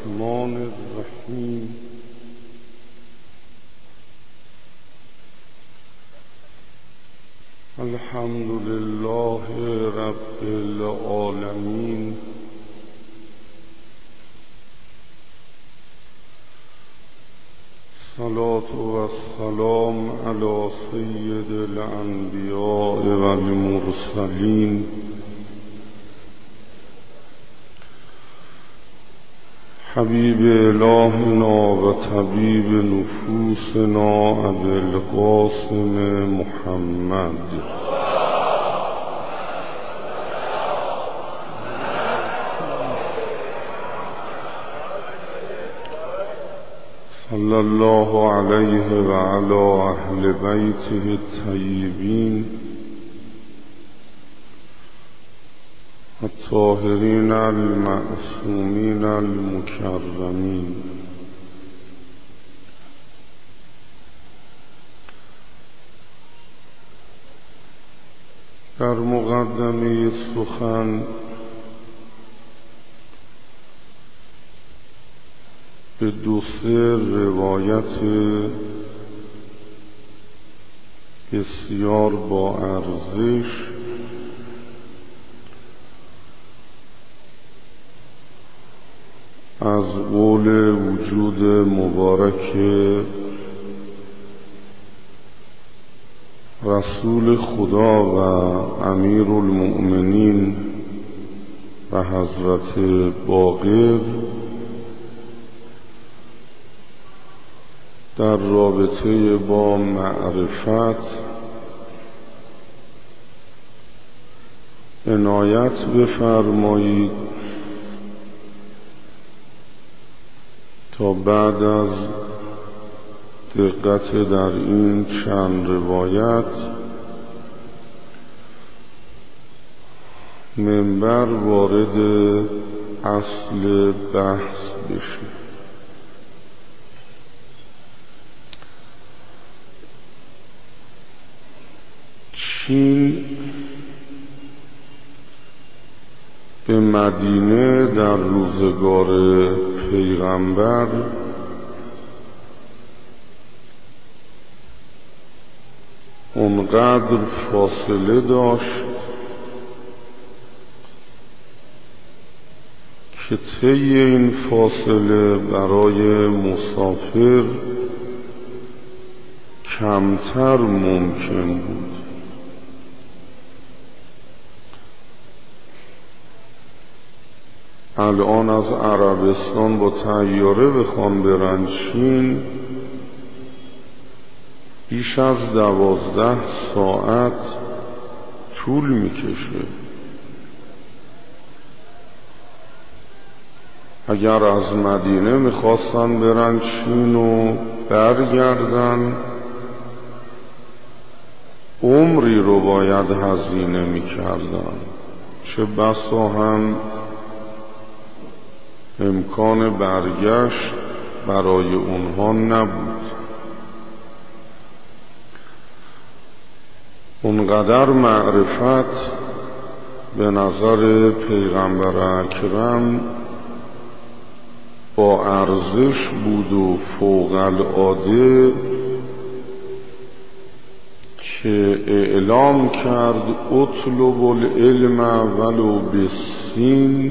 الرحمن الرحیم الحمد لله رب العالمین الصلاة والسلام على سید الانبیاء والمرسلین حبیب الهنا و طبیب نفوسنا ابی القاسم محمد صلی الله علیه و علی اهل بیته الطیبین الطاهرین المعصومین المکرمین. در مقدمه سخن به دو سه روایت بسیار با ارزش از قول وجود مبارک رسول خدا و امیر المؤمنین و حضرت باقر در رابطه با معرفت عنایت بفرمایید تا بعد از دقت در این چند روایت منبر وارد اصل بحث بشه. چین به مدینه در روزگار پیغمبر اونقدر فاصله داشت که طی این فاصله برای مسافر کمتر ممکن بود. الان از عربستان با طیاره بخوام برن چین بیش از 12 ساعت طول میکشه. اگر از مدینه میخواستن برن چین و برگردن عمری رو باید هزینه میکردن، چه بسا هم امکان برگشت برای اونها نبود. اونقدر معرفت به نظر پیغمبر اکرم با ارزش بود و فوق العاده که اعلام کرد اطلب العلم ولو بالسین،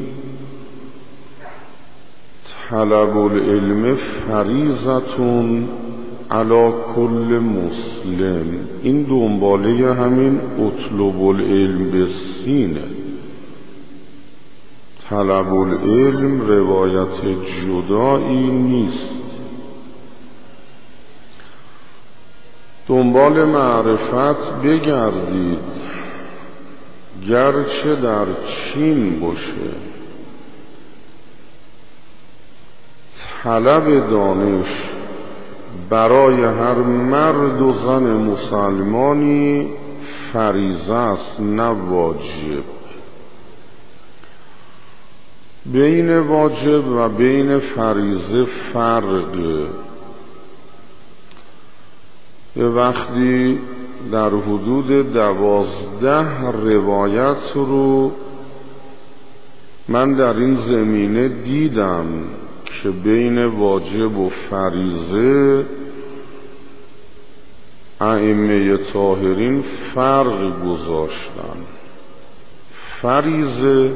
طلب العلم فریضتون علی کل مسلم. این دنباله همین اطلب العلم بالسینه. طلب العلم روایت جدایی نیست. دنبال معرفت بگردید، گرچه در چین باشه. طلب دانش برای هر مرد و زن مسلمانی فریضه است نه واجب. بین واجب و بین فریضه فرقه. یه وقتی در حدود 12 روایت رو من در این زمینه دیدم که بین واجب و فریضه ائمه طاهرین فرق گذاشتن. فریضه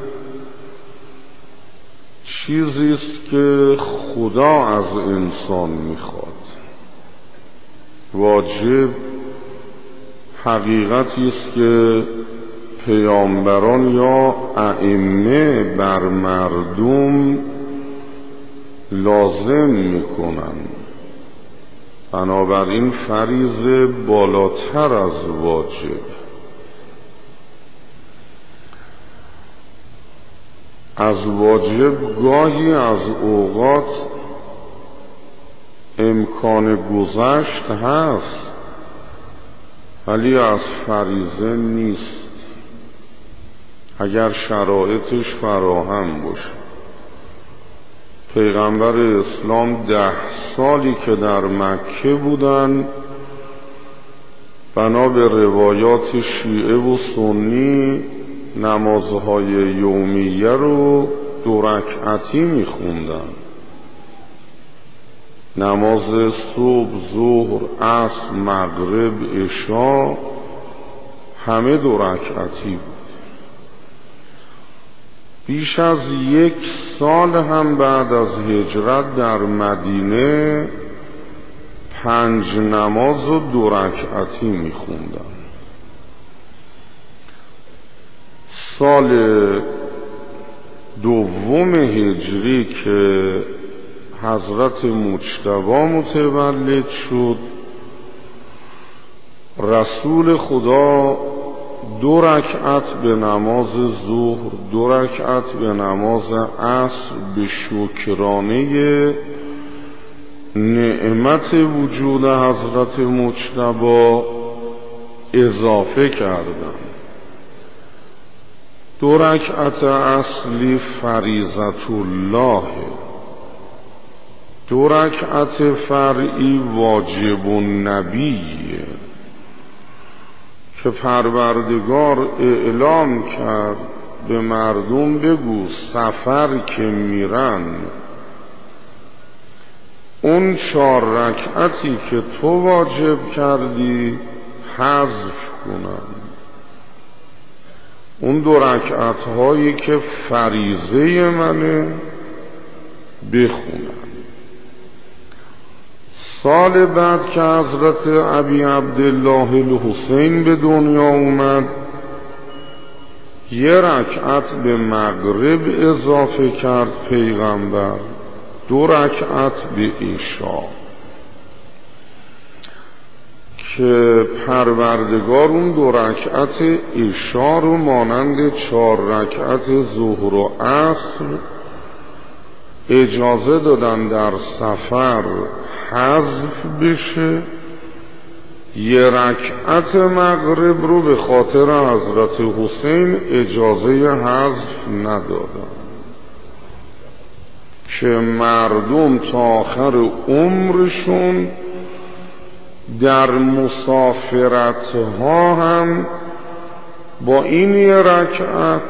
چیزی است که خدا از انسان میخواد. واجب حقیقتی است که پیامبران یا ائمه بر مردم لازم میکنن. بنابراین فریضه بالاتر از واجب. از واجب گاهی از اوقات امکان گذشت هست، ولی از فریضه نیست اگر شرایطش فراهم باشه. پیغمبر اسلام 10 سالی که در مکه بودن، بنا به روایات شیعه و سنی نمازهای یومیه رو 2 رکعتی میخوندن. نماز صبح، ظهر، عصر، مغرب، عشا همه 2 رکعتی بود. بیش از 1 سال هم بعد از هجرت در مدینه 5 نماز و 2 رکعتی میخوندن. سال 2 هجری که حضرت مجتبی متولد شد، رسول خدا 2 رکعت به نماز ظهر، 2 رکعت به نماز عصر به شکرانه نعمت وجود حضرت مجتبی اضافه کردند. 2 رکعت اصلی فریضت الله، 2 رکعت فرعی واجب النبیه که پروردگار اعلام کرد به مردم بگو سفر که میرن اون 4 رکعتی که تو واجب کردی حذف کنن، اون 2 رکعت هایی که فریضه منه بخونن. سال بعد که حضرت ابی عبدالله الحسین به دنیا اومد، 1 رکعت به مغرب اضافه کرد پیغمبر، 2 رکعت به عشا، که پروردگار اون 2 رکعت عشا رو مانند 4 رکعت ظهر و عصر اجازه دادن در سفر حذف بشه. 1 رکعت مغرب رو به خاطر حضرت حسین اجازه حذف ندادن که مردم تا آخر عمرشون در مسافرت ها هم با این 1 رکعت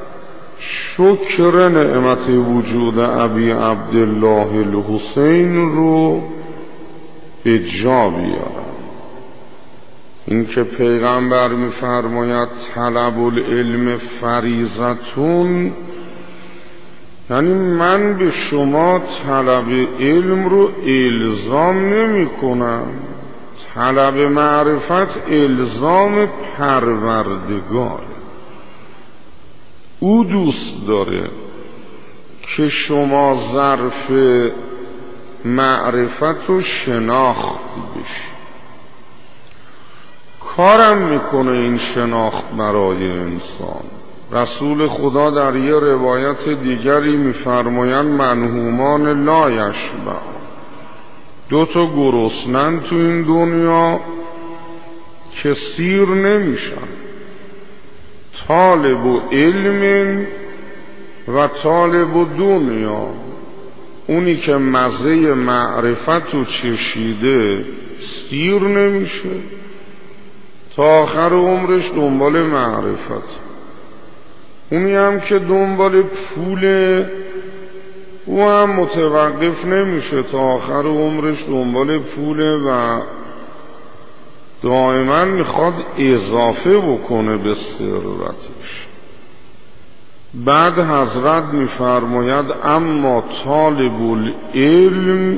شکر نعمت وجود ابی عبدالله الحسین رو به جا بیارن. این که پیغمبر می‌فرماید طلب العلم فریضتون، یعنی من به شما طلب علم رو الزام نمی کنم. طلب معرفت الزام پروردگار. او دوست داره که شما ظرف معرفت و شناخت بشی. کارم میکنه این شناخت برای انسان. رسول خدا در یه روایت دیگری میفرمایند منهومان لا یشبع، 2 تا گرسنن تو این دنیا که سیر نمیشن، طالب و علم و طالب و دنیا. اونی که مزه معرفت رو چشیده سیر نمیشه، تا آخر عمرش دنبال معرفت. اونی هم که دنبال پول او هم متوقف نمیشه، تا آخر عمرش دنبال پوله و دائما میخواد اضافه بکنه به ثروتش. بعد حضرت میفرماید اما طالب العلم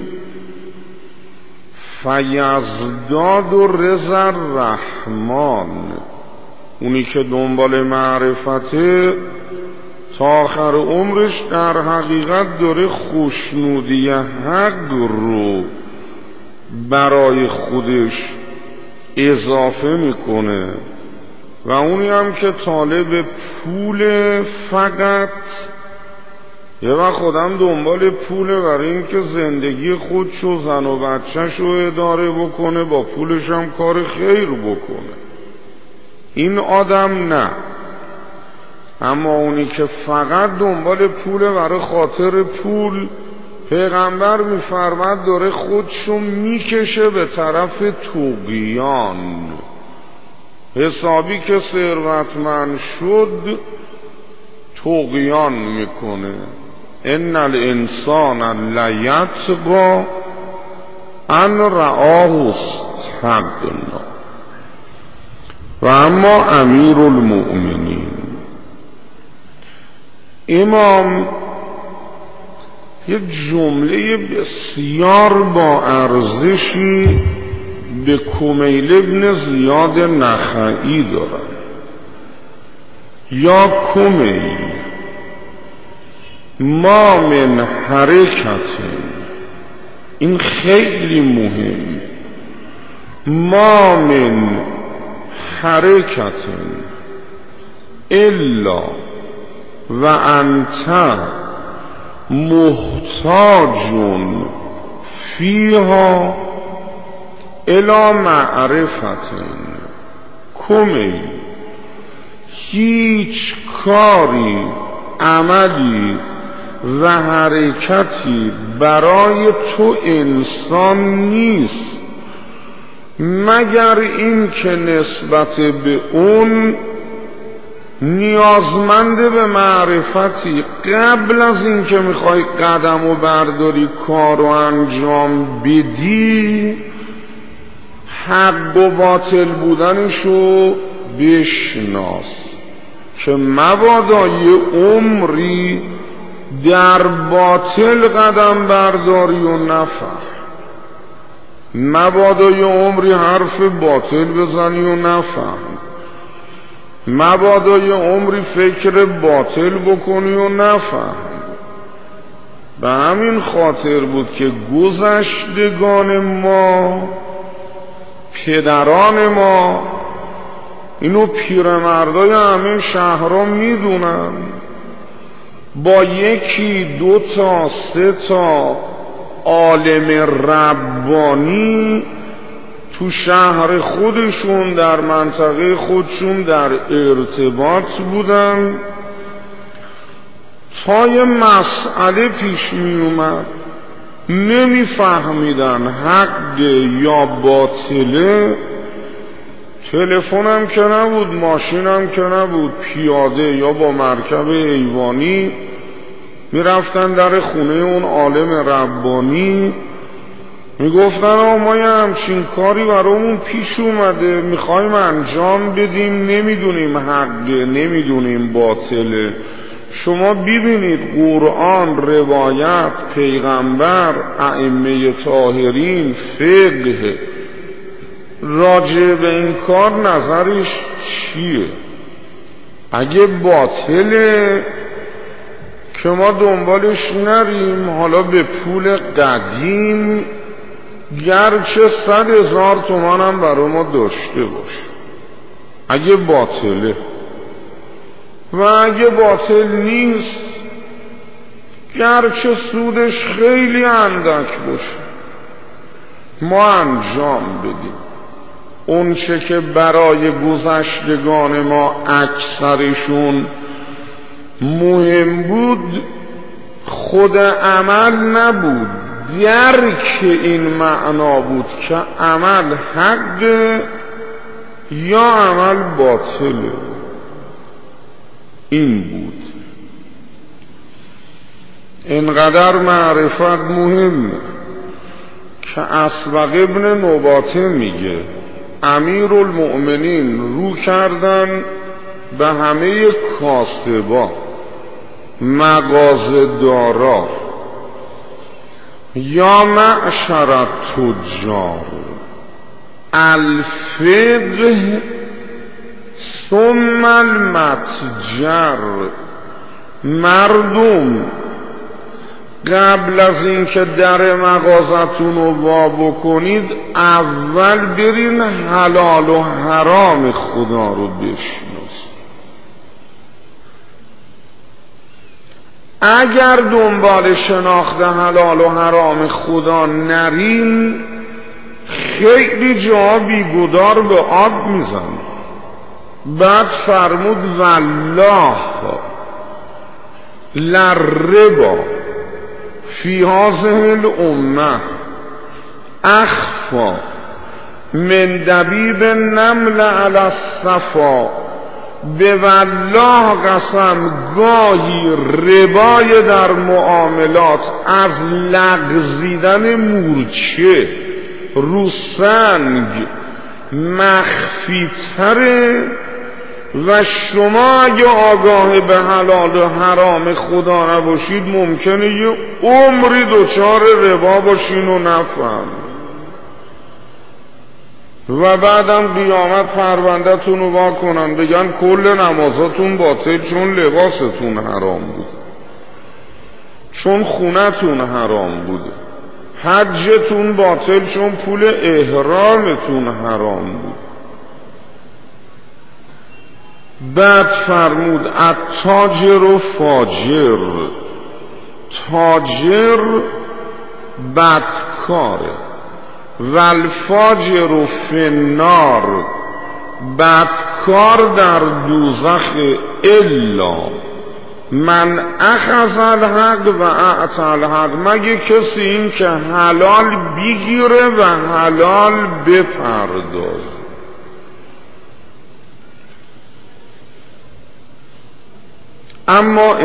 فیزداد رضا الرحمن، اونی که دنبال معرفته تا آخر عمرش در حقیقت داره خوشنودی حق رو برای خودش اضافه میکنه و اونی هم که طالب پول فقط یه وقت خودم دنبال پوله برای اینکه زندگی خودش و زن و بچه‌ش رو اداره بکنه، با پولش هم کار خیر بکنه، این آدم نه. اما اونی که فقط دنبال پوله برای خاطر پول، پیغمبر میفرماد داره خودشو میکشه به طرف طغیان. حسابی که ثروتمند شد طغیان میکنه. ان الانسان لیطغی ان رآه استغنی. و اما امیر المؤمنین امام یک جمله بسیار با ارزشی به کمیل ابن زیاد نخعی دارد. یا کمیل ما من حرکت، این خیلی مهم، ما من حرکت الا و انت محتاج فیها الی معرفت. کمی هیچ کاری، عملی و حرکتی برای تو انسان نیست مگر این که نسبت به اون نیازمند به معرفتی. قبل از این که میخوای قدم و برداری، کار و انجام بدی، حق و باطل بودنشو بشناس که مبادا یه عمری در باطل قدم برداری و نفهم، مبادا یه عمری حرف باطل بزنی و نفهم، مبادا یه عمری فکر باطل بکنی و نفهم. به همین خاطر بود که گذشتگان ما، پدران ما، اینو پیرمردای همه شهرها میدونن، با یکی دو تا سه تا عالم ربانی تو شهر خودشون، در منطقه خودشون در ارتباط بودن. تا یه مسئله پیش می اومد نمیفهمیدن حق یا باطله، تلفنم که نبود، ماشینم که نبود، پیاده یا با مرکب حیوانی میرفتن در خونه اون عالم ربانی، میگفتن ما یه همچین کاری برامون پیش اومده، میخوایم انجام بدیم، نمیدونیم حقه، نمیدونیم باطله. شما ببینید قرآن، روایت، پیغمبر، ائمه طاهرین، فقه راجع به این کار نظرش چیه؟ اگه باطله که ما دنبالش نریم، حالا به پول قدیم گرچه 100,000 تومان هم برای ما داشته باشه، اگه باطله. و اگه باطل نیست گرچه سودش خیلی اندک باشه، ما انجام بدیم اون چه که برای گذشتگان ما اکثرشون مهم بود. خود عمل نبود، درک این معنا بود که عمل حق یا عمل باطله. این بود. اینقدر معرفت مهمه که اسبق ابن نباته میگه امیرالمؤمنین رو کردن به همه کاسبا، مغازه‌دارا، یا معشر التجار، الفقه ثم المتجر. مردم قبل از اینکه در مغازتون رو وا بکنید اول برین حلال و حرام خدا رو بشناسید. اگر دنبال شناخت حلال و حرام خدا نرین خیلی جا بیگدار به آب میزن. بعد فرمود والله للربا فی هذه الامه اخفی من دبیب النمل علی الصفا. به والله قسم گاهی ربای در معاملات از لغزیدن مورچه رو سنگ مخفی تره و شما اگه آگاه به حلال و حرام خدا نباشید ممکنه یه عمری دچار ربا باشین و نفهم و بعدم قیامت پرونده‌تون رو وا کنن بگن کل نمازاتون باطل چون لباستون حرام بود، چون خونتون حرام بود، حجتون باطل چون پول احرامتون حرام بود. بعد فرمود التاجر و فاجر، تاجر بدکاره و الفاجر و فنار، بدکار در دوزخ الا من اخذ الحق و اعطى الحق، مگه کسی این که حلال بگیره و حلال بپردازه. اما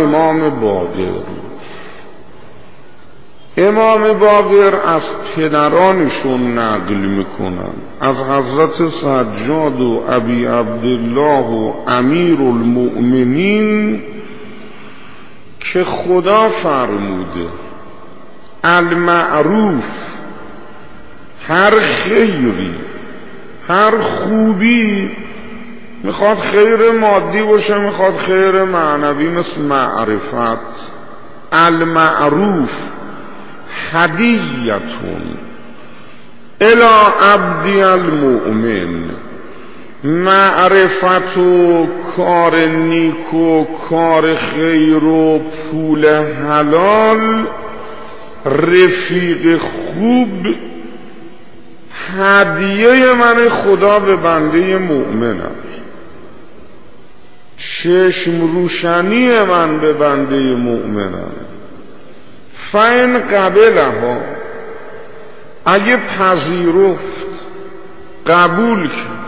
امام باقر از پدرانشون نقل میکنن از حضرت سجاد و ابی عبدالله و امیرالمؤمنین که خدا فرموده المعروف، هر خیری هر خوبی میخواد خیر مادی باشه میخواد خیر معنوی مثل معرفت، المعروف هدیتون الی عبدی المؤمن، معرفت و کار نیک و کار خیر و پول حلال، رفیق خوب هدیه من خدا به بنده مؤمنم، چشم روشنی من به بنده مؤمنم. فین قبلها، اگه پذیرفت قبول کرد،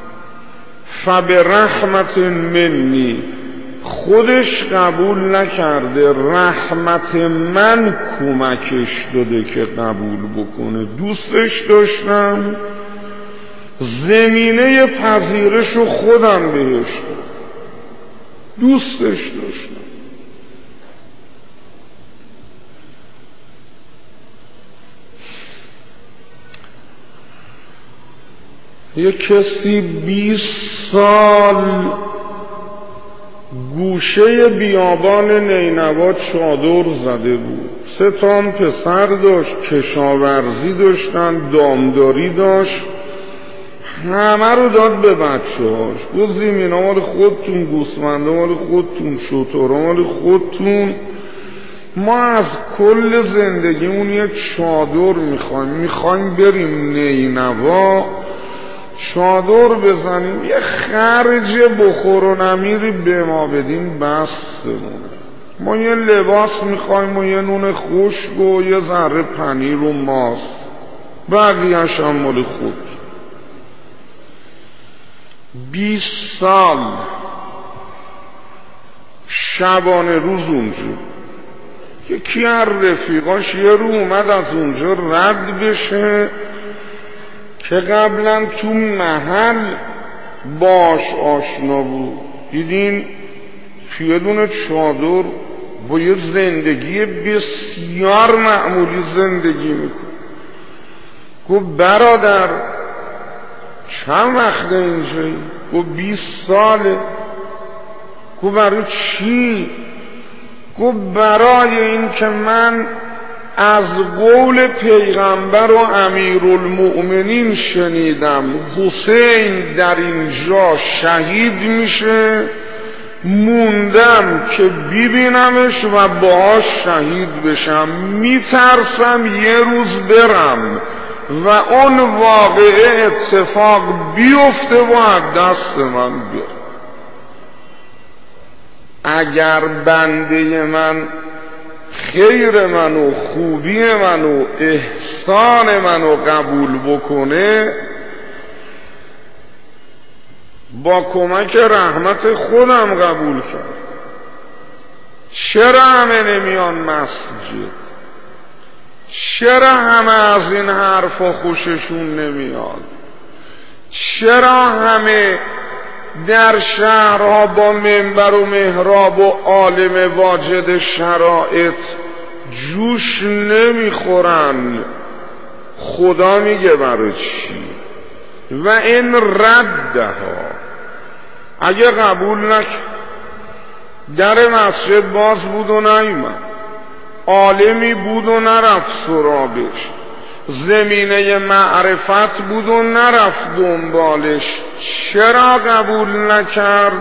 فبرحمت منی، خودش قبول نکرده رحمت من کمکش داده که قبول بکنه، دوستش داشتم زمینه پذیرشو خودم بهش دادم، دوستش داشتم. یک کسی 20 سال گوشه بیابان نینوا چادر زده بود، 3 تا پسر داشت، کشاورزی داشتن، دامداری داشت، همه رو داد به بچه هاش. گفت زمین مال خودتون، گوسفنده مال خودتون، شترها مال خودتون، ما از کل زندگیمون یک چادر میخوایم بریم نینوا چادر بزنیم، یه خرج بخور و نمیری به ما بدیم بسمونه. ما یه لباس میخوایم و یه نون خشک و یه ذره پنیر و ماست، بقیه‌اش هم مال خود. 20 سال شبانه روز اونجا یکی از رفیقاش یه رو اومد از اونجا رد بشه که قبلا تو محل باش آشنا بود. دیدین توی دونه چادر با یه زندگی بسیار معمولی زندگی میکنه. گفت برادر چند وقته اینجایی؟ گفت 20 ساله. گفت برای چی؟ گفت برای این که من از قول پیغمبر و امیرالمؤمنین شنیدم حسین در اینجا شهید میشه، موندم که ببینمش و باهاش شهید بشم، میترسم یه روز برم و اون واقعه اتفاق بیفته و از دست من بیاد. اگر بنده من خیر منو خوبی منو احسان منو قبول بکنه، با کمک رحمت خودم قبول کرد. چرا همه نمیان مسجد؟ چرا همه از این حرفا خوششون نمیاد؟ چرا همه در شهرها با منبر و محراب و عالم واجد شرائط جوش نمیخورن؟ خدا میگه برای چی؟ و این ردها اگه قبول نکرد، در مسجد باز بود و نیومد، عالمی بود و نرفت سرابش، زمینه معرفت بود و نرفت دنبالش، چرا قبول نکرد؟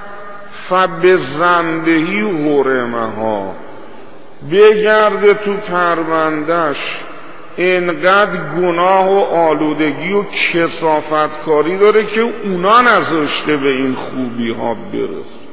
فبذنبه حرمها، بگرده تو پروندش. اینقدر گناه و آلودگی و کثافتکاری داره که اونا نذاشته به این خوبی ها برسه.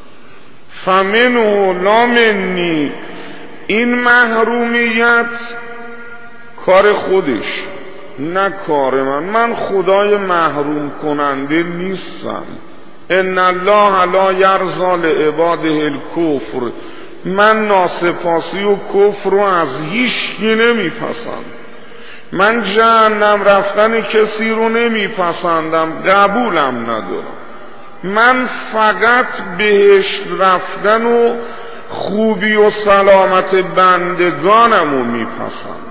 فمنه لا منی، این محرومیت کار خودش نه کار من خدای محروم کننده نیستم. ان الله لا یرضی لعباده الکفر، من ناسپاسی و کفر رو از هیچکی نمیپسندم. من جهنم رفتن کسی رو نمیپسندم، قبولم ندارم. من فقط بهشت رفتن و خوبی و سلامت بندگانم رو میپسندم.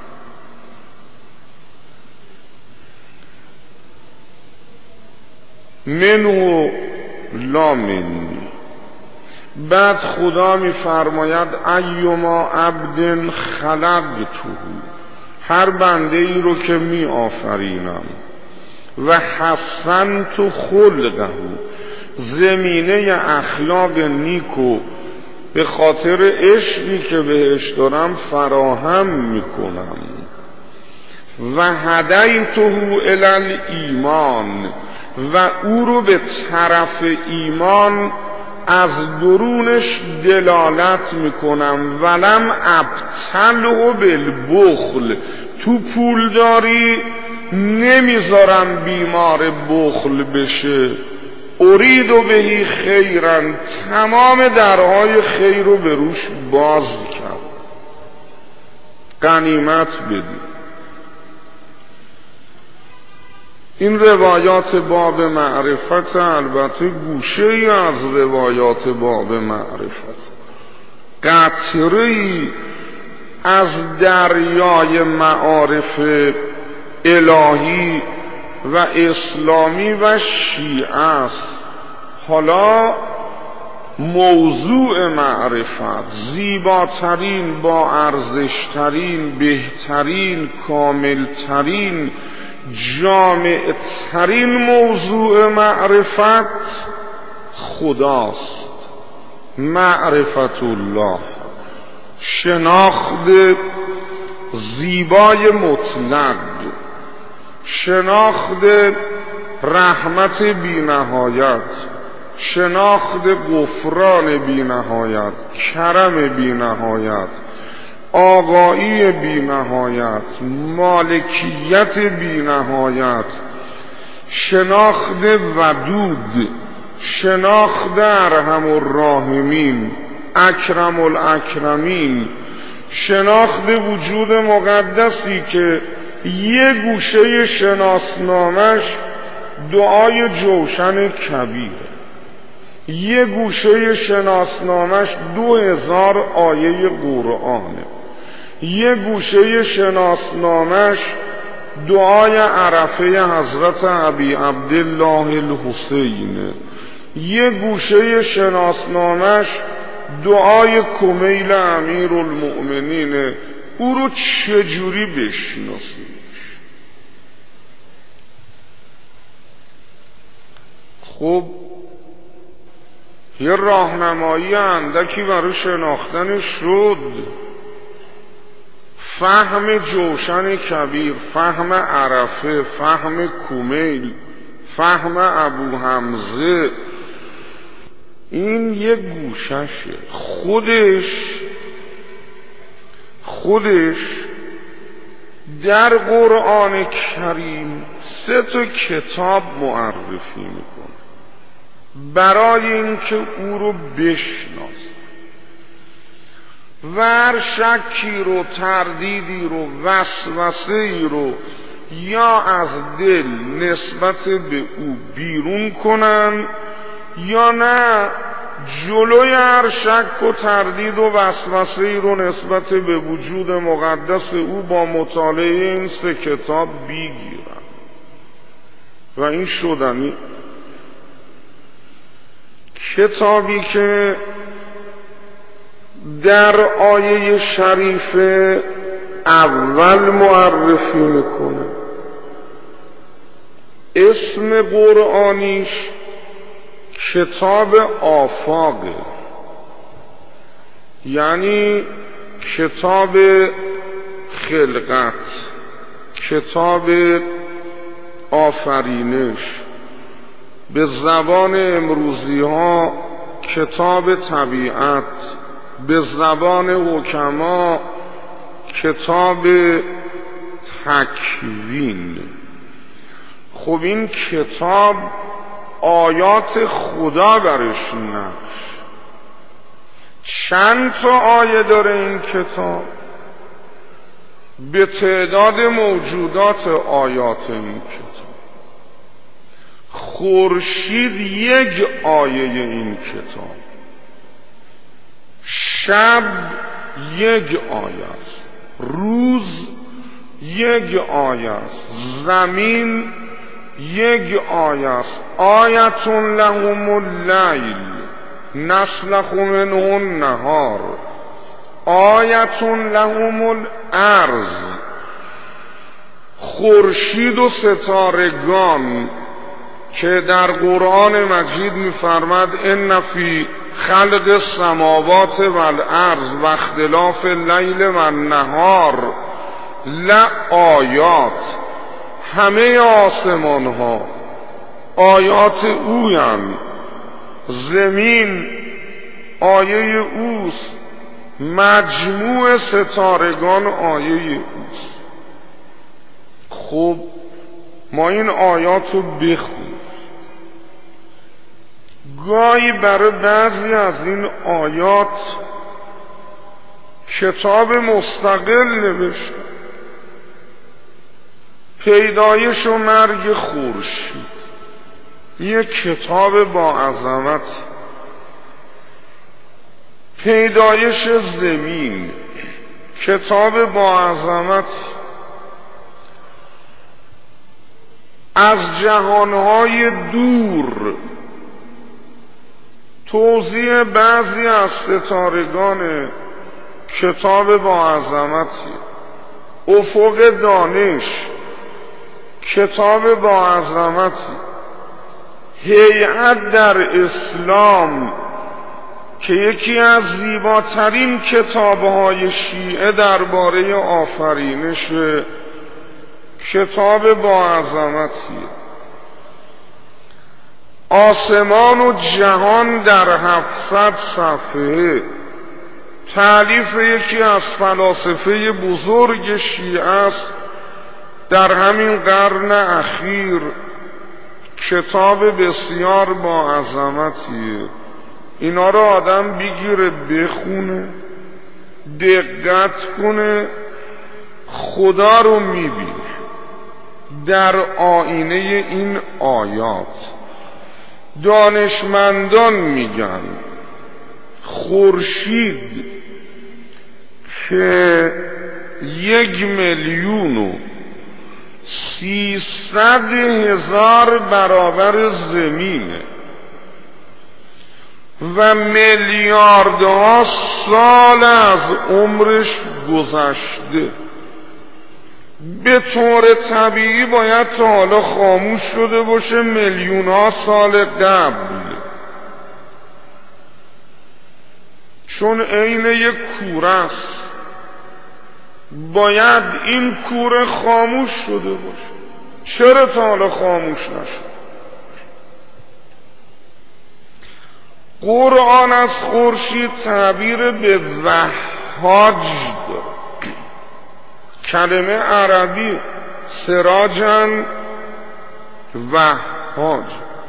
منو لا منی. بعد خدا میفرماید ایما عبد خلقته، هر بنده ای رو که می آفرینم، و حسنت خلقه، زمینه اخلاق نیکو به خاطر عشقی که بهش دارم فراهم میکنم، و هدیته الی الایمان، و او رو به طرف ایمان از درونش دلالت میکنم. ولم ابتله بالبخل، تو پولداری نمیذارم بیمار بخل بشه. ارید بهی خیرا، تمام درهای خیر رو به روش باز کرد. غنیمت بدید. این روایات باب معرفت، البته گوشه ای از روایات باب معرفت، قطره‌ای از دریای معارف الهی و اسلامی و شیعه است. حالا موضوع معرفت، زیباترین، با ارزشترین، بهترین، کاملترین، جامعترین موضوع معرفت خداست. معرفت الله، شناخت زیبای مطلق، شناخت رحمت بی نهایت، شناخت غفران بی نهایت، کرم بی نهایت، آقایی بی نهایت، مالکیت بی نهایت، شناخت ودود، شناخت ارحم الراحمین، اکرم الاکرمین، شناخت وجود مقدسی که یه گوشه شناسنامش دعای جوشن کبیره، یه گوشه شناسنامش 2000 آیه قرآنه، یه گوشه شناسنامش دعای عرفه حضرت ابی عبدالله الحسینه، یه گوشه شناسنامش دعای کمیل امیر المؤمنینه. او رو چجوری بشناسیش؟ خب یه راهنمایی اندکی برای شناختن شد. فهم جوشن کبیر، فهم عرفه، فهم کمیل، فهم ابو حمزه، این یه گوششه. خودش در قرآن کریم 3 کتاب معرفی میکنه برای اینکه او رو بشناسه و هر شکی رو، تردیدی رو، وسوسه‌ای رو یا از دل نسبت به او بیرون کنن یا نه جلوی هر شک و تردید و وسوسه‌ای رو نسبت به وجود مقدس او با مطالعه این 3 کتاب بگیرن و این شدنی. کتابی که در آیه شریفه اول معرفی میکنه، اسم قرآنیش کتاب آفاقه، یعنی کتاب خلقت، کتاب آفرینش، به زبان امروزی ها کتاب طبیعت، به زبان حکما کتاب تکوین. خب این کتاب آیات خدا برش نقش. چند تا آیه داره این کتاب؟ به تعداد موجودات آیات این کتاب. خورشید 1 آیه این کتاب، شب 1 آیه است، روز 1 آیه است، زمین 1 آیه است. آیة لهم اللیل نسلخ منه النهار، آیة لهم الارض. خورشید و ستارگان که در قرآن مجید می‌فرماد ان فی خلق السماوات والارض و اختلاف اللیل و النهار لآیات، همه آسمان ها آیات اویند، زمین آیه اوست، مجموع ستارگان آیه اوست. خب ما این آیات رو بخونیم. گاهی برای بعضی از این آیات کتاب مستقل نوشته، پیدایش و مرگ خورشید، یک کتاب با عظمت. پیدایش زمین، کتاب با عظمت. از جهانهای دور توضیح بعضی از ستارگان، کتاب با عظمتی. افق دانش، کتاب با عظمتی. هیئت در اسلام که یکی از زیباترین کتابهای شیعه درباره آفرینش، کتاب با عظمتی. آسمان و جهان در 700 صفحه، تألیف یکی از فلاسفه بزرگ شیعه است در همین قرن اخیر. کتاب بسیار با عظمتیه. اینا رو آدم بگیره بخونه، دقت کنه، خدا رو میبینه در آینه این آیات. دانشمندان میگن خورشید که 1,300,000 برابر زمینه و میلیاردها سال از عمرش گذشته، به طور طبیعی باید تا حالا خاموش شده باشه میلیون‌ها سال قبل، چون عین یک کوره است. باید این کوره خاموش شده باشه. چرا تا حالا خاموش نشد؟ قرآن از خورشید تعبیر به وهاج داره، کلمه عربی سراجن وهاج.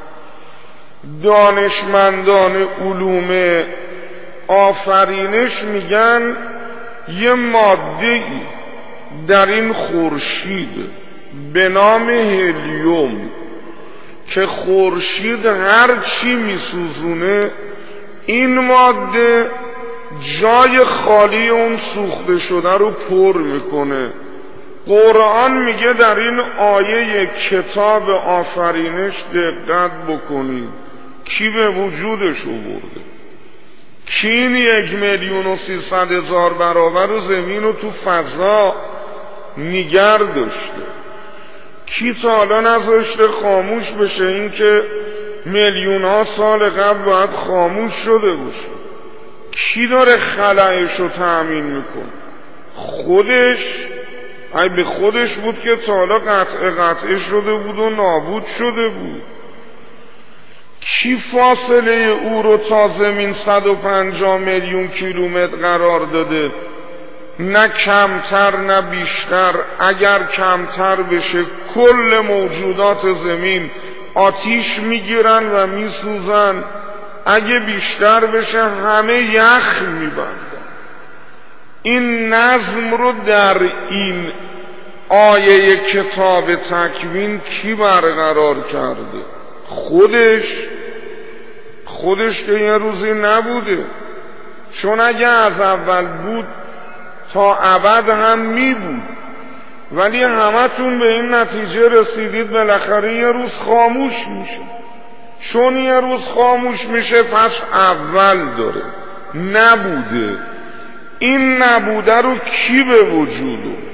دانشمندان علوم آفرینش میگن یه ماده‌ای در این خورشید به نام هلیوم که خورشید هر چی میسوزونه این ماده جای خالی اون سوخته شده رو پر میکنه. قرآن میگه در این آیه کتاب آفرینش دقت بکنید کی به وجودش آورده، کی این 1,300,000 برابر زمین رو تو فضا نگر داشته، کی تا حالا نذاشته خاموش بشه؟ این که میلیون‌ها سال قبل باید خاموش شده باشه. کی داره خلأش رو تأمین میکنه؟ خودش؟ ای به خودش بود که تا حالا قطعه شده بود و نابود شده بود. کی فاصله او رو تا زمین 150 میلیون کیلومتر قرار داده؟ نه کمتر نه بیشتر. اگر کمتر بشه کل موجودات زمین آتیش میگیرن و میسوزن، اگه بیشتر بشه همه یخ میبندن. این نظم رو در این آیه کتاب تکوین کی برقرار کرده؟ خودش که یه روزی نبوده، چون اگه از اول بود تا ابد هم می بود، ولی همتون به این نتیجه رسیدید بالاخره یه روز خاموش میشه. چون یه روز خاموش میشه پس اول داره، نبوده. این نبوده رو کی به وجود آورد؟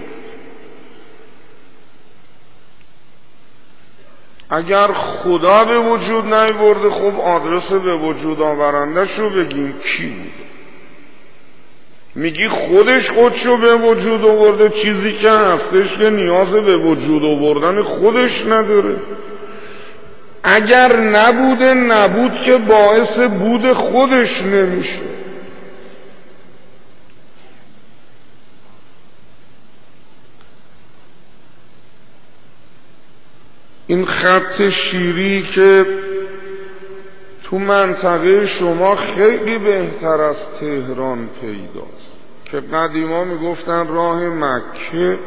اگر خدا به وجود نیاورده خب آدرس به وجود آورندش رو بگیم کی بوده. میگی خودشو به وجود آورده، چیزی که هستش که نیاز به وجود آوردن خودش نداره. اگر نبوده نبود که باعث بود خودش نمیشه. این خط شیری که تو منطقه شما خیلی بهتر از تهران پیداست، که قدیما میگفتن راه مکه،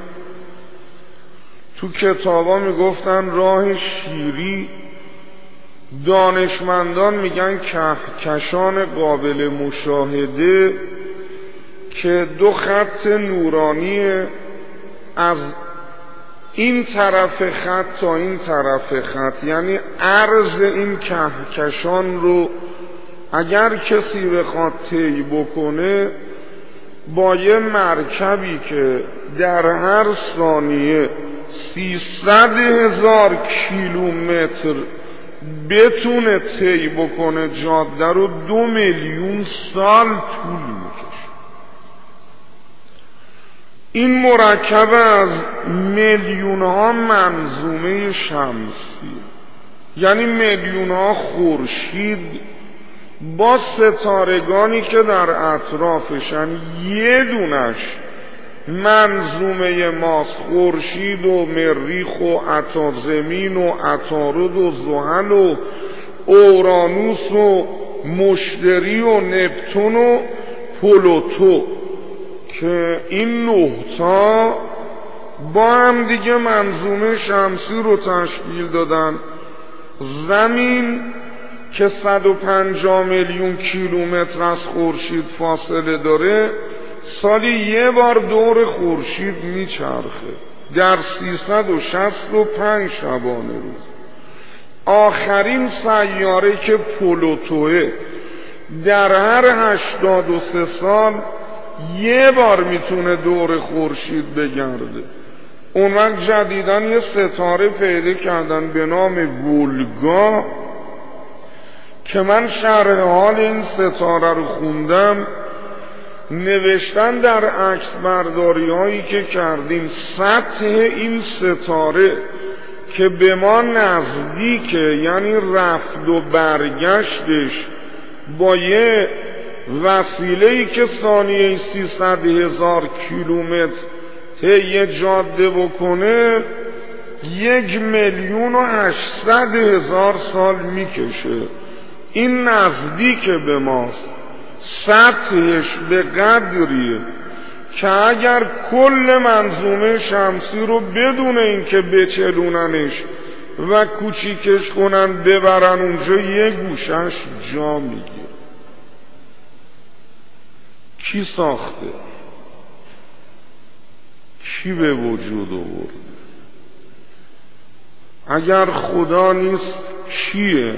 تو کتابا میگفتن راه شیری. دانشمندان میگن کهکشان قابل مشاهده که دو خط نورانی از این طرف خط تا این طرف خط، یعنی عرض این کهکشان رو اگر کسی بخواد طی بکنه با یه مرکبی که در هر ثانیه 300,000 کیلومتر بتونه طی بکنه جاده رو 2 میلیون سال طول میکشه. این مرکب از میلیون‌ها منظومه شمسی، یعنی میلیون‌ها خورشید با ستارگانی که در اطرافشن، یه دونش منظومه ماست، خورشید و مریخ و عطارد و زمین و عطارد و زحل و اورانوس و مشتری و نپتون و پلوتو که این 9 تا با هم دیگه منظومه شمسی رو تشکیل دادن. زمین که 150 میلیون کیلومتر از خورشید فاصله داره، سالی یه بار دور خورشید میچرخه در 365 شبانه روز. آخرین سیاره که پلوتوه در هر 83 سال یه بار میتونه دور خورشید بگرده. اون وقت جدیدن یه ستاره پیدا کردن به نام ولگا که من شرح حال این ستاره رو خوندم. نوشتن در عکس برداری هایی که کردیم سطح این ستاره که به ما نزدیکه، یعنی رفت و برگشتش با یه وسیله‌ای که ثانیه 300,000 کیلومتر طی جاده بکنه 1,800,000 سال میکشه. این نزدیک به ماست، سطحش به قدریه که اگر کل منظومه شمسی رو بدون اینکه بچلوننش و کوچیکش کنن ببرن اونجا یه گوشش جا میگیره. کی ساخته؟ کی به وجود آورده؟ اگر خدا نیست کیه؟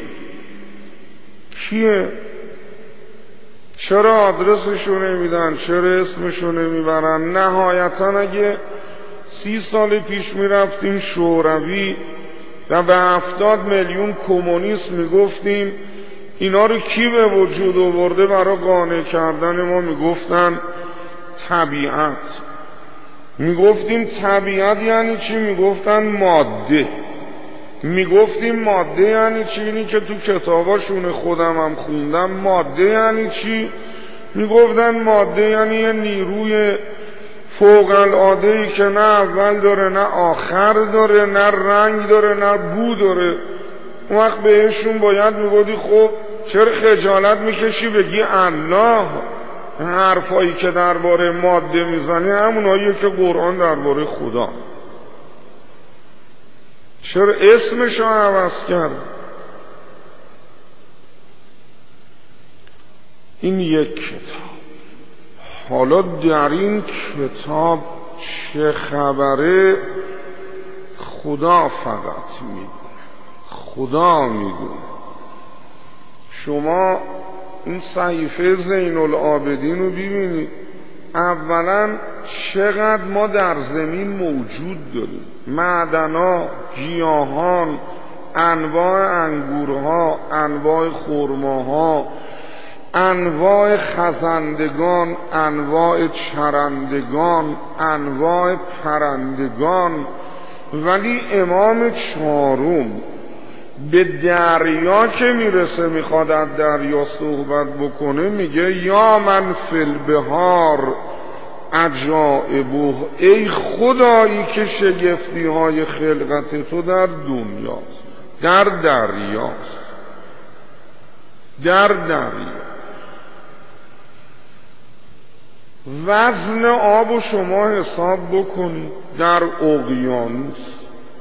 چرا آدرسشو نمیدن؟ چرا اسمشو نمیبرن؟ نهایتا اگه 30 سال پیش میرفتیم شوروی و به 70 میلیون کمونیست میگفتیم اینا رو کی به وجود آورده، برای قانع کردن ما میگفتن طبیعت. میگفتیم طبیعت یعنی چی؟ میگفتن ماده. میگفتیم ماده یعنی چی؟ اینی که تو کتاباشون خودم هم خوندم. ماده یعنی چی؟ میگفتن ماده یعنی یه نیروی فوق العاده‌ای که نه اول داره نه آخر داره، نه رنگ داره نه بو داره. اون وقت بهشون باید میگودی خب چرا خجالت میکشی بگی الله؟ حرفایی که درباره ماده میزنی هموناییه که قرآن درباره خدا. چرا اسمشو عوض کرد؟ این یک کتاب. حالا در این کتاب چه خبره خدا فقط میدونه، خدا میدونه. شما این صحیفه زین العابدین رو ببینید. اولا چقدر ما در زمین موجود داریم، معدن‌ها، گیاهان، انواع انگورها، انواع خرماها، انواع خزندگان، انواع چرندگان، انواع پرندگان. ولی امام چهارم به دریا که میرسه میخواد از دریا صحبت بکنه میگه یا من فی البحار عجائبه، ای خدایی که شگفتی های خلقت تو در دنیاست، در دریاست، در دریا. وزن آب شما حساب بکنید در اقیانوس.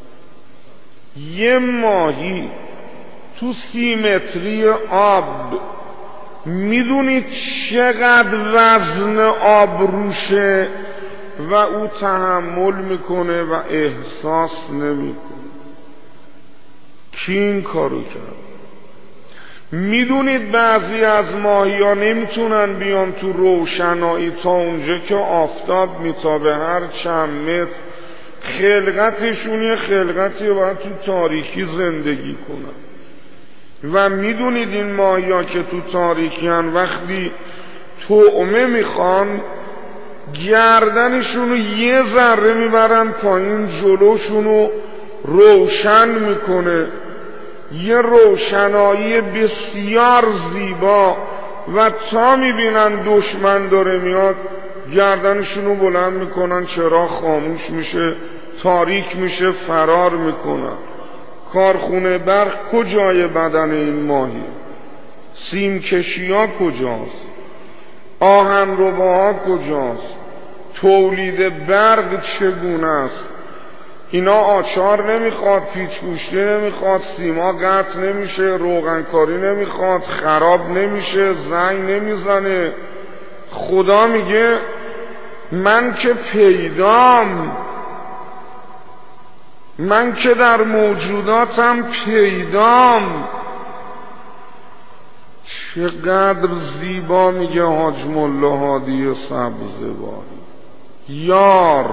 یه ماهی تو 30 متری آب، میدونید چقدر وزن آب روشه و او تحمل میکنه و احساس نمیکنه. کی این کارو کرد؟ میدونید بعضی از ماهی‌ها نمیتونن بیان تو روشنایی تا اونجا که آفتاب میتابه، هر چند متر. خلقتشون یه خلقتی باید تو تاریکی زندگی کنن. و میدونید این ماهی‌ها که تو تاریکی هن وقتی طعمه میخوان گردنشونو یه ذره میبرن پایین، جلوشونو روشن میکنه، یه روشنایی بسیار زیبا. و تا میبینن دشمن داره میاد گردنشونو بلند میکنن، چراغ خاموش میشه، تاریک میشه، فرار میکنن. کارخونه برق کجای بدن این ماهی؟ سیمکشی ها کجاست؟ آهنرباها کجاست؟ تولید برق چگونه است؟ اینا آچار نمیخواد، پیچگوشتی نمیخواد، سیما قطع نمیشه، روغنکاری نمیخواد، خراب نمیشه، زنگ نمیزنه. خدا میگه من که پیدام، من که در موجوداتم پیدام. چقدر زیبا میگه حاج ملا هادی سبزواری. یار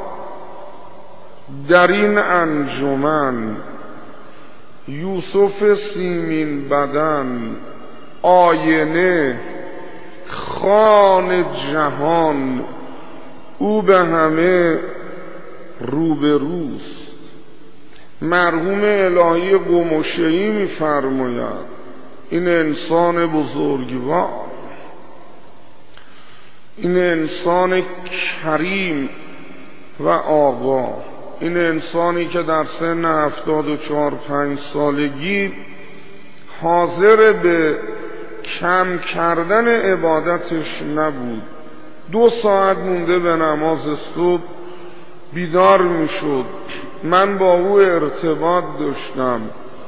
در این انجمن، یوسف سیمین بدن، آینه خوان جهان، او به همه روبروست. مرحوم الهی قمشه‌ای می‌فرماید این انسان بزرگوار، این انسان کریم و آقا، این انسانی که در سن 74-75 سالگی حاضر به کم کردن عبادتش نبود. 2 ساعت مونده به نماز صبح بیدار میشد. من با او ارتباط داشتم.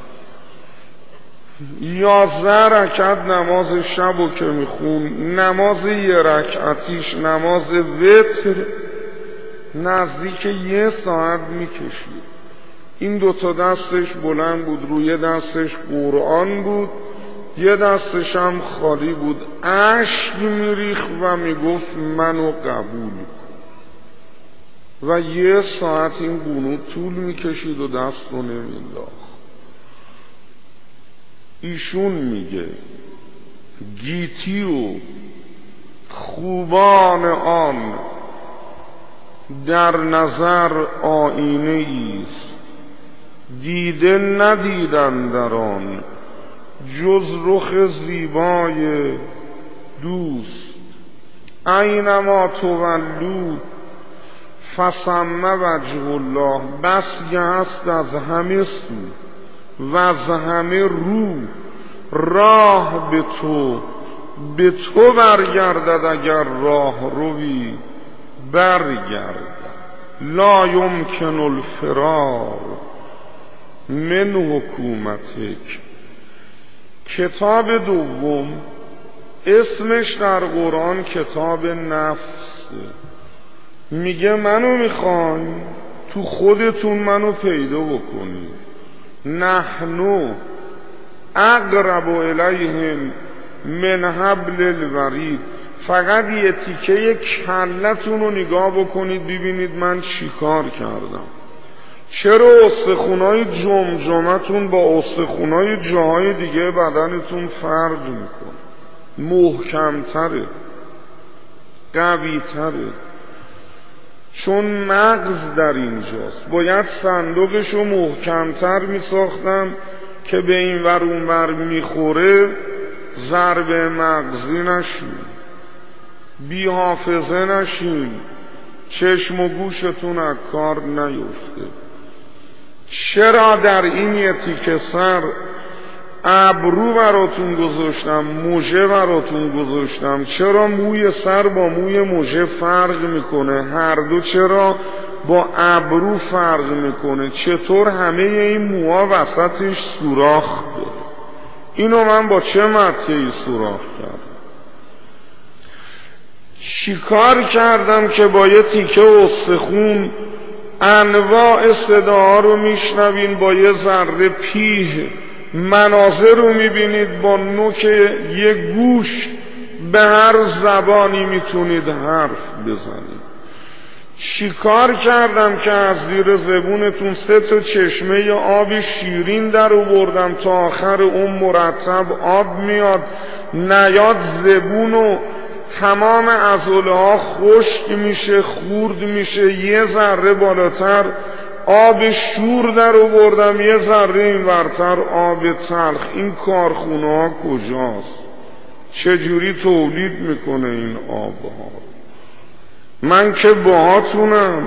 11 رکعت نماز شبو که میخون، نماز 1 رکعتیش، نماز وتر، نزدیک 1 ساعت میکشید. این 2 تا دستش بلند بود، روی دستش قرآن بود، یه دستش هم خالی بود. اشک میریخت و میگفت منو قبول کن. و 1 ساعت این قنوت طول میکشید و دست رو نمینداخت. ایشون میگه گیتی و خوبان آن در نظر آینه ایست، دیده ندیدن در آن جز رخ زیبای دوست. اینما تولو فثم وجه الله. بسی هست از همه سو و از همه رو، راه به تو برگردد اگر راه روی برگردد. لا یمکن الفرار من حکومتک. کتاب دوم اسمش در قرآن کتاب نفس. میگه منو میخواین تو خودتون منو پیدا بکنید. نحنو اقرب الیهم من حبل الورید. فقط یه تیکه کلتون رو نگاه بکنید ببینید من چی کار کردم. چرا استخونای جمجمتون با استخونای جاهای دیگه بدنتون فرق میکنه؟ محکمتره، قویتره. چون مغز در اینجاست. باید صندوقشو محکمتر میساختم که به این ور اون ور میخوره ضربه مغزی نشین، بی حافظه نشین، چشم و گوشتون از کار نیفته. چرا در این یه تیکه سر ابرو براتون گذاشتم، مژه براتون گذاشتم؟ چرا موی سر با موی مژه فرق میکنه؟ هر دو چرا با ابرو فرق میکنه؟ چطور همه این موها وسطش سوراخ داره؟ اینو من با چه مدکه‌ای سوراخ کردم؟ چیکار کردم که با یه تیکه استخون انواع صداها رو میشنوین، با یه ذره پیه مناظر رو میبینید، با نوک یه گوش به هر زبانی میتونید حرف بزنید. چیکار کردم که از زیر زبونتون 3 تا چشمه آب شیرین در آوردم تا آخر اون مرتب آب میاد، نیاد زبون و تمام عضله ها خشک میشه، خورد میشه. یه ذره بالاتر آب شور در آوردم، یه ذره این ورتر آب تلخ. این کارخونه ها کجاست؟ چجوری تولید میکنه این آبها؟ من که باهاتونم،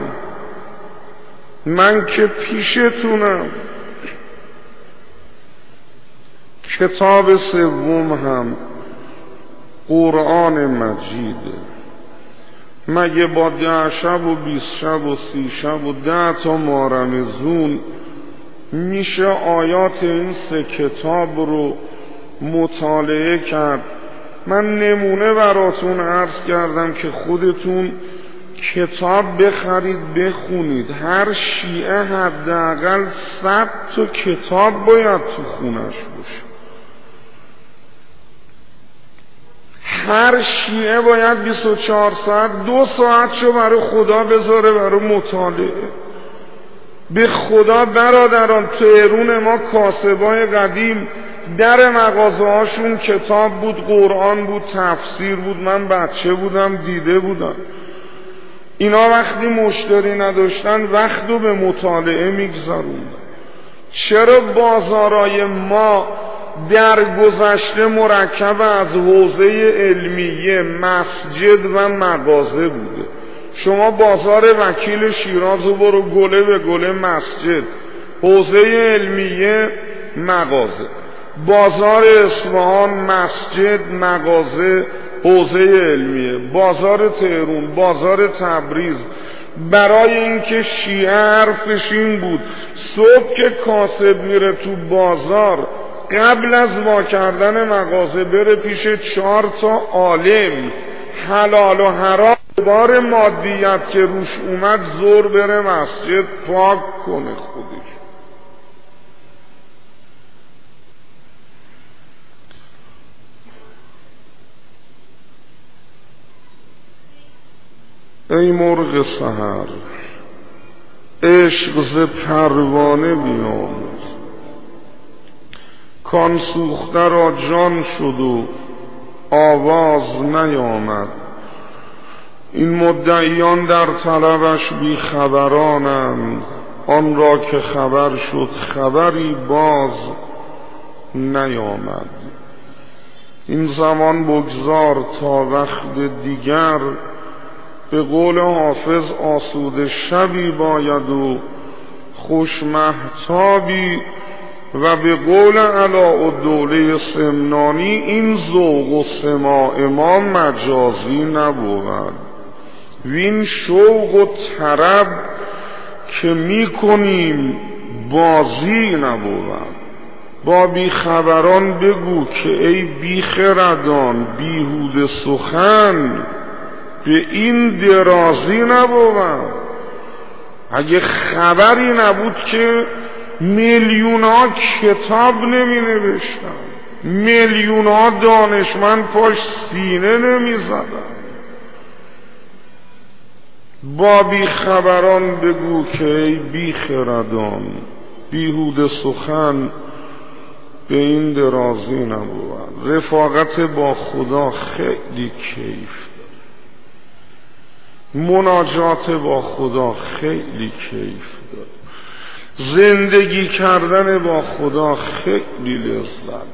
من که پیشتونم. کتاب سوم هم قرآن مجیده. مگه با 10 شب و 20 شب و 30 شب و 10 تا ماه رمضان میشه آیات این 3 کتاب رو مطالعه کرد؟ من نمونه براتون عرض کردم که خودتون کتاب بخرید بخونید. هر شیعه حداقل 100 تا کتاب باید تو خونش باشه. هر شیعه باید 24 ساعت 2 ساعتشو برای خدا بذاره برای مطالعه. به خدا برادران، تهرون ما کاسبای قدیم در مغازه هاشون کتاب بود، قرآن بود، تفسیر بود. من بچه بودم دیده بودم. اینا وقتی مشتری نداشتن وقت رو به مطالعه میگذروندن. چرا بازارای ما در گذشته مرکب از حوزه علمیه، مسجد و مغازه بوده؟ شما بازار وکیل شیراز رو برو، گله به گله مسجد، حوزه علمیه، مغازه. بازار اصفهان مسجد، مغازه، حوزه علمیه. بازار تهران، بازار تبریز. برای اینکه شیعه حرفش این بود صبح که کاسب میره تو بازار قبل از وا کردن مغازه بره پیش 4 تا عالم، حلال و حرام بار مادیت که روش اومد زور بره مسجد پاک کنه خودش. ای مرغ سحر، عشق ز پروانه بیاموز. کان سوخته را جان شد و آواز نیامد. این مدعیان در طلبش بی خبرانند. آن را که خبر شد خبری باز نیامد. این زمان بگذار تا وقت دیگر، به قول حافظ آسوده شبی باید و خوش مهتابی. و به قول علاءالدوله سمنانی این ذوق و سماع ما مجازی نبود. وین شوق و طرب که می کنیم بازی نبود. با بیخبران بگو که ای بیخردان، بیهوده سخن به این درازی نبود. اگه خبری نبود که میلیون‌ها کتاب نمی نوشتن، میلیون‌ها دانشمند پاش سینه نمی زدن. با بیخبران بگو که ای بیخردان، بیهوده سخن به این درازی نبود. رفاقت با خدا خیلی کیف داره، مناجات با خدا خیلی کیف داره، زندگی کردن با خدا خیلی لذت.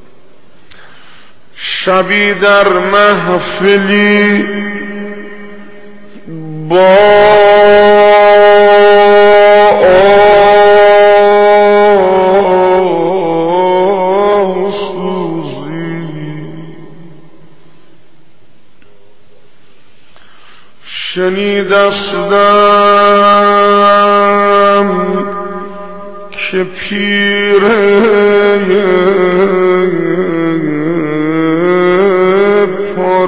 شبی در محفلی با شنیدستم که پیر پار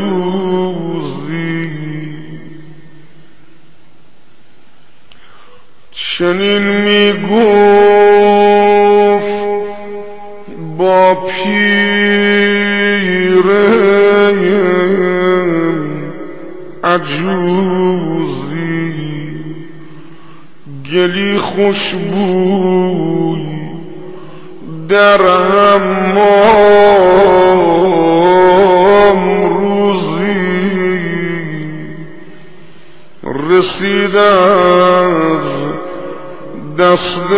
دوزی چنین می گفت با پیر عجوزی، گلی خوشبوی در حمام روزی، رسید از دست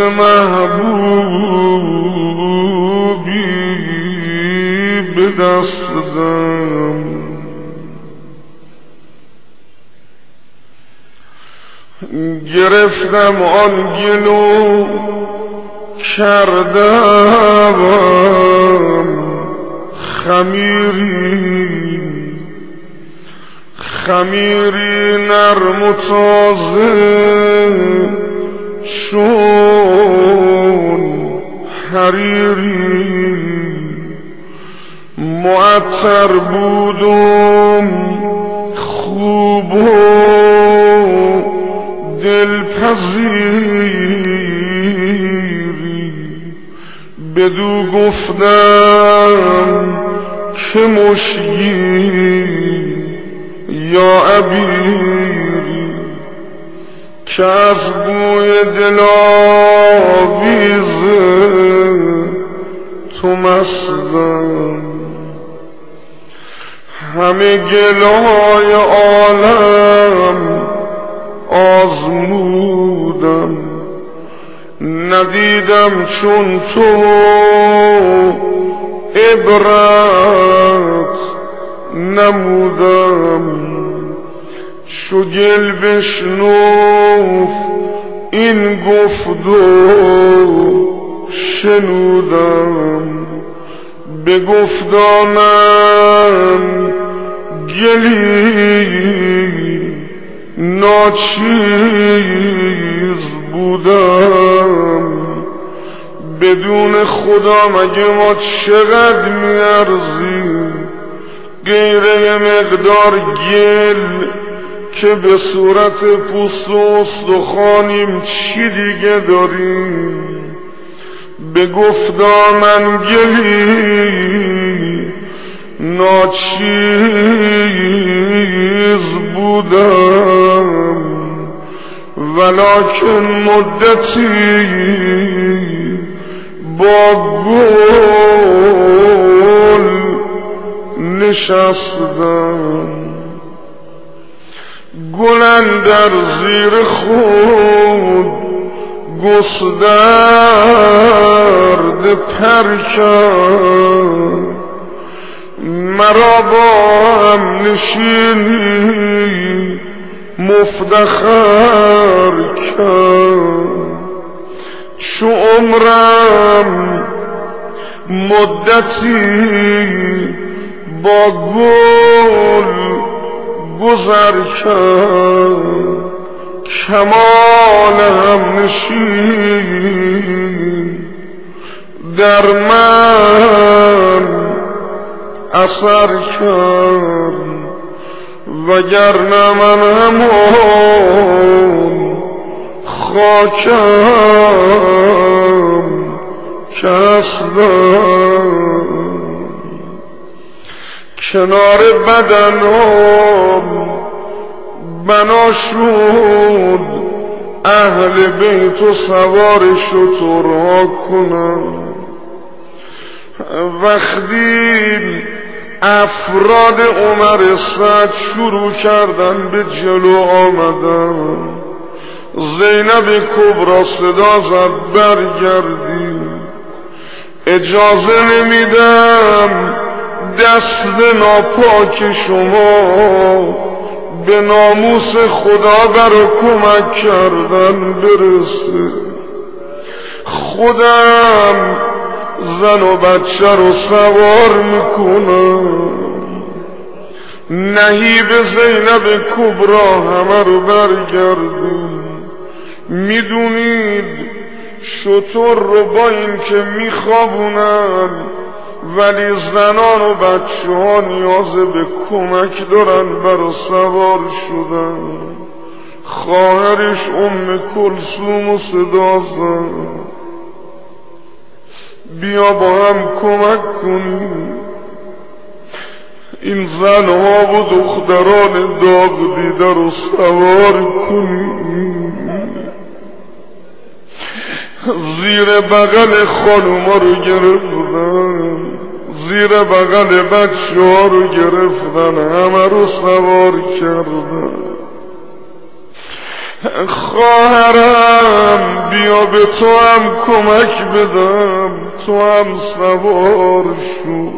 محبوبی به دستم. گرفتم آن گلو کردم خمیری نرم و تازه چون حریری، معطر بودم خوب و دلپذیری، بدو گفتم که مشگی یا عبیری، که از بوی دلاویز تو مستم، همه گلای عالم آزمودم، ندیدم چون تو عبرت نمودم، چو گل بشنوف این گفت و شنودم، بگفتانم گلی ناچیز بودم، بدون خدا مگه ما چقدر میارزیم غیر مقدار گل که به صورت پوست و استخوانیم، چی دیگه داریم؟ بگفتا من گلی ناچیز بودم، ولکن مدتی با گل نشستم، گل اندر زیر خود گسترده پر کرد، مرا با هم نشینی مفتخر کرد، چو عمرم مدتی با گل گذر کرد، کمال هم نشین در من اثر کرد، وگرنه من همون خاکم که هستم، کنار بدنم بنا شد اهل بیت و سوار شترها کنم، وقتی افراد عمر سعد شروع کردن به جلو آمدن، زینب کبرا صدا زد برگردیم، اجازه نمیدم دست ناپاک شما به ناموس خدا برای کمک کردن برسه، خودم زن و بچه رو سوار میکنم، نهیب زینب کبرا همه رو برگردیم. میدونید شتر رو با این که میخوابونن ولی زنان و بچه ها نیاز به کمک دارن برای سوار شدن. خواهرش ام کلثوم و صدا زد بیا با هم کمک کنیم این زنها و دختران داغ دیده رو سوار کنیم. زیر بغل خانوما رو گرفتن، زیر بغل بچه ها رو گرفتن، همه رو سوار کردن. خواهرم بیا به تو هم کمک بدم، تو هم سوار شو.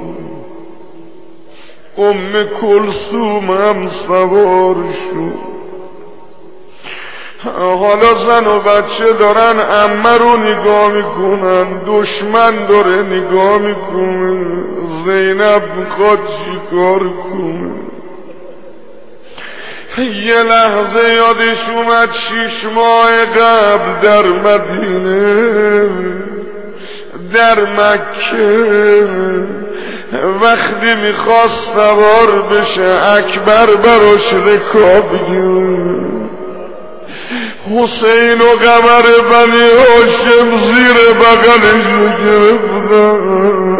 ام کلثوم هم سوار شو. حالا زن و بچه دارن عمه رو نگاه میکنن، دشمن داره نگاه میکنه. زینب میخواد چیکار کنه؟ یه لحظه یادش اومد 6 ماه قبل در مدینه، در مکه، وقتی میخواست سوار بشه اکبر براش رکاب گرفت. حسین و قمر بنی هاشم زیر بغلشو گرفتن.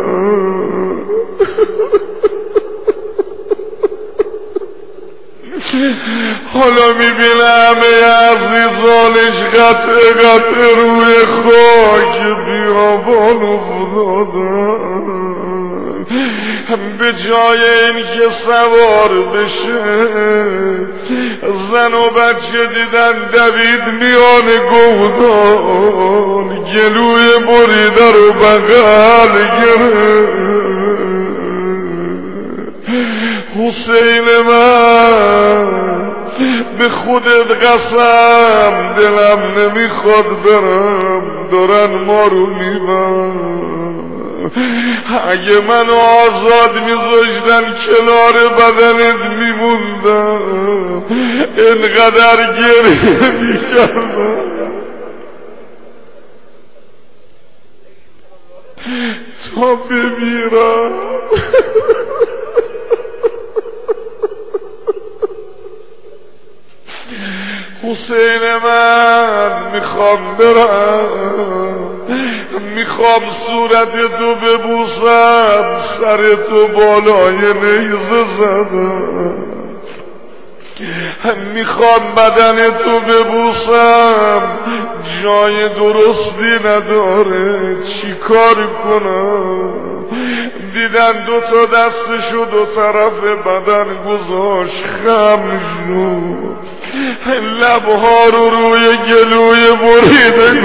حالا میبینه همه عزیزانش قطع قطع روی خاک بیابان افتادن. به جای این که سوار بشه، زن و بچه دیدن دوید میان گودان، گلوی بریده رو بغل گرفت. حسین من به خودت قسم، دلم نمیخواد برم، دارن ما رو میبرن. اگه منو آزاد میذاشتن کنار بدنت میموندم، اینقدر گریه میکردم تا بمیرم. حسین من میخوام برم، میخوام صورتتو ببوسم، سرتو بالای نیزه زدم، میخوام بدنتو ببوسم، جای درستی نداره، چی کار کنم؟ دیدن 2 تا دستشو 2 طرف بدن گذاشت، خم شد، لبها رو روی گلوی بریده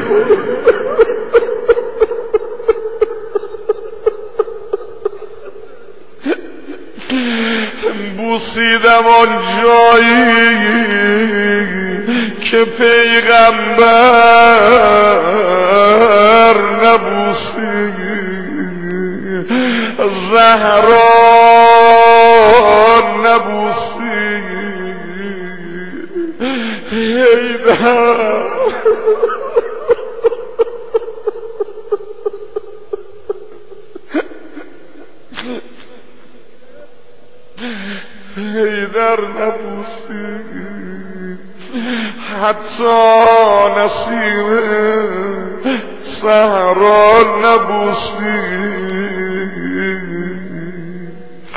بوسیدم آن جایی که پیغمبر نبوسید، زهرا نبوسید. حیدر نبوسید، حتی نسیم صحرا نبوسید.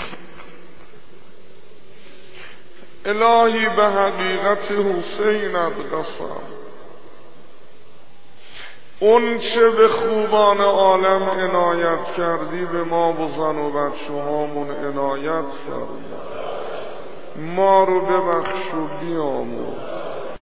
الهی به حقیقت حسینت قسم، اون چه به خوبان عالم عنایت کردی به ما و زن و بچه هامون عنایت کردی. ما رو ببخش و بیامرز.